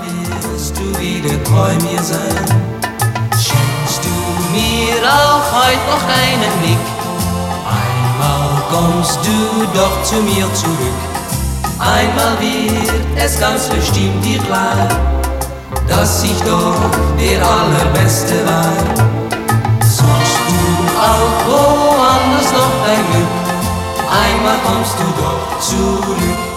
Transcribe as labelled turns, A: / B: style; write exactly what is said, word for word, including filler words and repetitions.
A: wirst du wieder treu mir sein. Schenkst du mir auch heut noch einen Blick, einmal kommst du doch zu mir zurück. Einmal wird es ganz bestimmt dir klar, dass ich doch der Allerbeste war. Suchst du auch woanders noch dein Glück, einmal kommst du doch zurück.